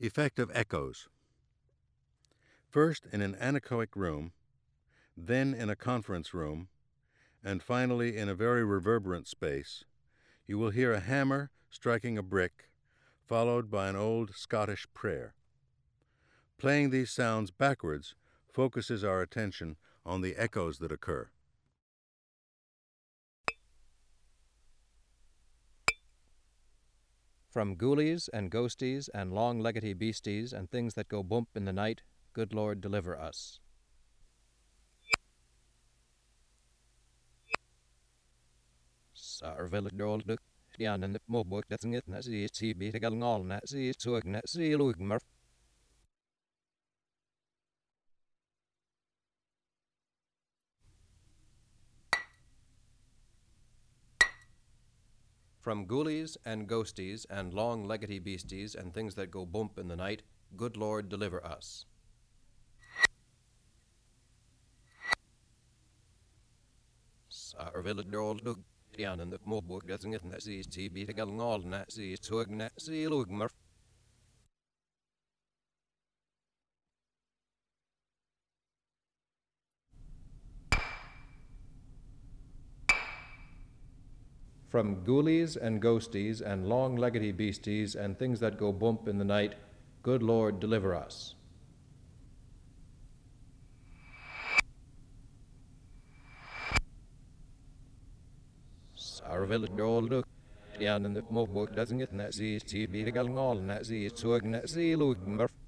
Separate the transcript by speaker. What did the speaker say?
Speaker 1: Effect of echoes. First in an anechoic room, then in a conference room, and finally in a very reverberant space, you will hear a hammer striking a brick, followed by an old Scottish prayer. Playing these sounds backwards focuses our attention on the echoes that occur.
Speaker 2: From ghoulies and ghosties and long-leggedy beasties and things that go bump in the night, good Lord deliver us. Sarvillidolde, Jan the Mobok that's it, Nazi, CB, the Galnal, Nazi, Swag, Nazi, Lugmer. From ghoulies and ghosties and long-leggedy beasties and things that go bump in the night, good Lord deliver us. Sarvillidolde, Jan the Mobok that's it, Nazi, CB, the Galnal, Nazi, Swag, Nazi, Lugmer. From ghoulies and ghosties and long-leggedy beasties and things that go bump in the night, good Lord deliver us. Sarvillidolde, Jan the Mobok doesn't get Nazi, CB, the Galnal, Nazi, Swag, Nazi, Lugmer.